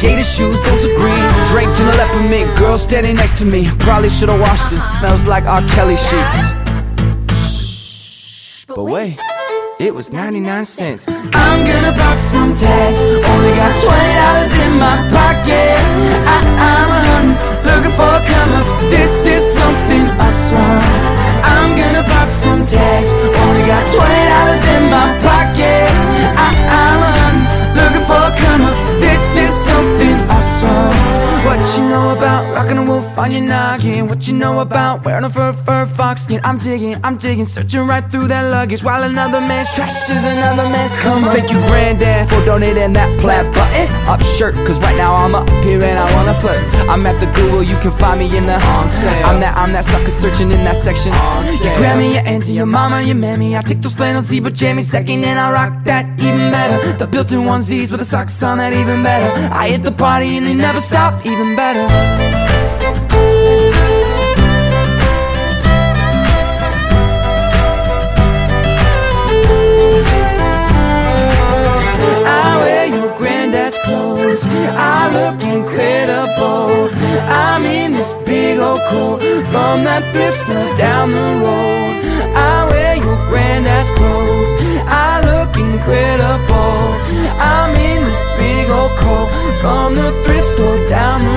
gator shoes, those are green. Draped in a leopard mink, girl standing next to me. Probably should've washed this, smells like R. Kelly sheets. But wait, it was 99 cents. I'm gonna pop some tags, only got $20 in my pocket. I'm a huntin', looking for a come up. This is something I saw. I'm gonna pop some tags, only got $20 in my pocket. I'm a huntin', looking for a come up. This is something I saw. What you know about rockin' a wolf on your noggin? What you know about wearing a fur fox skin? I'm digging, searching right through that luggage, while another man's trash is another man's come up. Thank you, granddad, for donating that flat button up shirt, cause right now I'm up here and I wanna flirt. I'm at the Google, you can find me in the on sale. I'm that sucker searching in that section on sale. Your Grammy, your auntie, your mama, your mammy. I take those flannel zebra jammies second and I rock that even better. The built-in onesies with the socks on, that even better. I hit the party and they never stop, even better. I wear your granddad's clothes, I look incredible. I'm in this big old coat from that thrift store down the road. I wear your granddad's clothes, I look incredible. I'm in this big old coat from the thrift store down the road.